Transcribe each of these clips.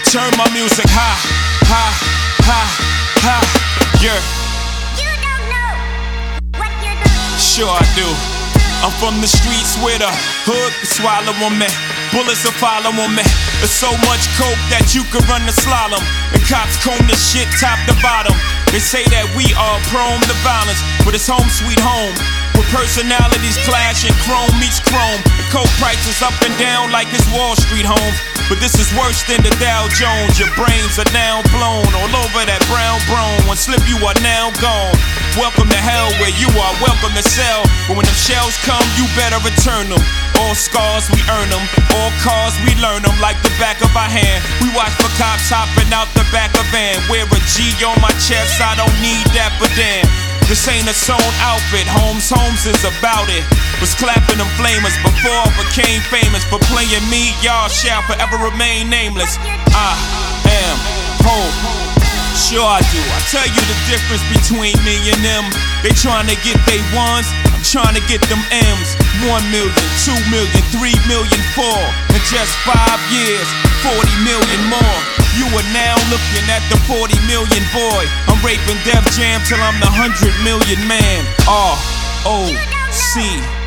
Turn my music high, high, high, high, yeah. You don't know what you're doing. Sure I do. I'm from the streets where the hood can swallow on me. Bullets will follow on me. There's so much coke that you could run the slalom. And cops comb the shit top to bottom. They say that we are prone to violence, but it's home sweet home. With personalities clash and chrome meets chrome. The coke prices up and down like it's Wall Street homes. But this is worse than the Dow Jones. Your brains are now blown all over that brown brone. One slip you are now gone. Welcome to hell where you are welcome to sell. But when them shells come you better return them. All scars we earn them, all cars we learn them like the back of our hand. We watch for cops hopping out the back of van. Wear a G on my chest, I don't need that but damn. This ain't a sewn outfit, Holmes is about it. Was clapping them flamers before I became famous. For playing me, y'all shall forever remain nameless. I am Hope. Sure I do. I tell you the difference between me and them. They trying to get they ones, I'm trying to get them M's. 1 million, 2 million, 3 million, 4. In just 5 years, 40 million more. You are now looking at the 40 million boy. I'm raping Def Jam till I'm the 100 million man. R.O.C.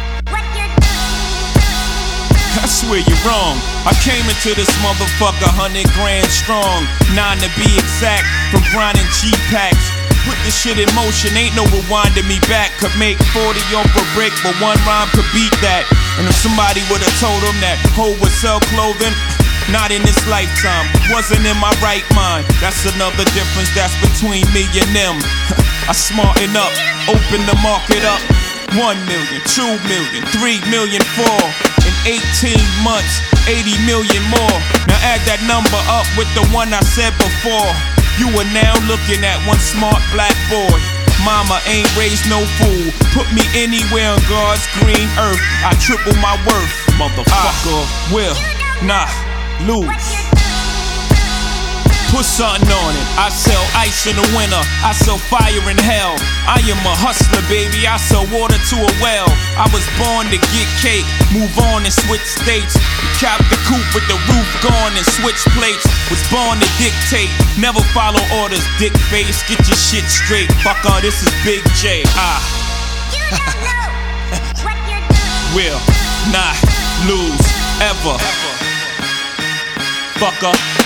I swear you're wrong. I came into this motherfucker 100 grand strong. 9 to be exact, from grinding G-packs. Put this shit in motion, ain't no rewinding me back. Could make 40 off a brick, but one rhyme could beat that. And if somebody would've told him that Ho would sell clothing, not in this lifetime, wasn't in my right mind. That's another difference that's between me and them. I smarten up, open the market up. 1 million, 2 million, 3 million, 4. In 18 months, 80 million more. Now add that number up with the one I said before. You are now looking at one smart black boy. Mama ain't raised no fool. Put me anywhere on God's green earth, I triple my worth. Motherfucker, will not lose. Put something on it. I sell ice in the winter, I sell fire in hell. I am a hustler, baby, I sell water to a well. I was born to get cake, move on and switch states. Cop the coupe with the roof gone and switch plates. Was born to dictate, never follow orders, dick face. Get your shit straight, fucker, this is Big J. You don't know what you're doing. Will not lose ever. Fucker.